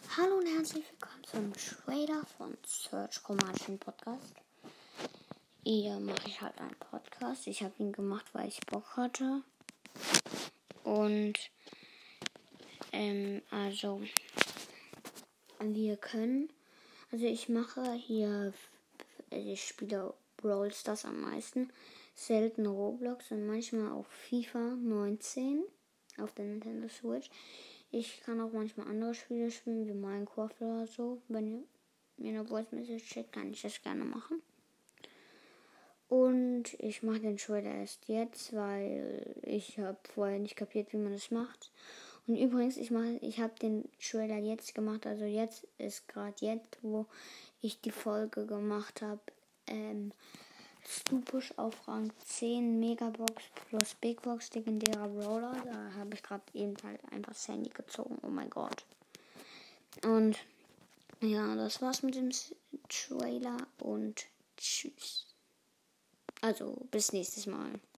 Hallo und herzlich willkommen zum Trailer von Search Chromatischen Podcast. Hier mache ich halt einen Podcast. Ich habe ihn gemacht, weil ich Bock hatte. Und ich spiele Brawl Stars am meisten, selten Roblox und manchmal auch FIFA 19 auf der Nintendo Switch. Ich kann auch manchmal andere Spiele spielen, wie Minecraft oder so. Wenn ihr mir eine Voice Message schickt, kann ich das gerne machen. Und ich mache den Trailer erst jetzt, weil ich habe vorher nicht kapiert, wie man das macht. Und übrigens, ich habe den Trailer jetzt gemacht, also jetzt ist gerade jetzt, wo ich die Folge gemacht habe, Stupusch auf Rang 10, Megabox plus Big Box, legendärer Brawler. Da habe ich gerade eben halt einfach das Handy gezogen, oh mein Gott. Und ja, das war's mit dem Trailer und tschüss. Also, bis nächstes Mal.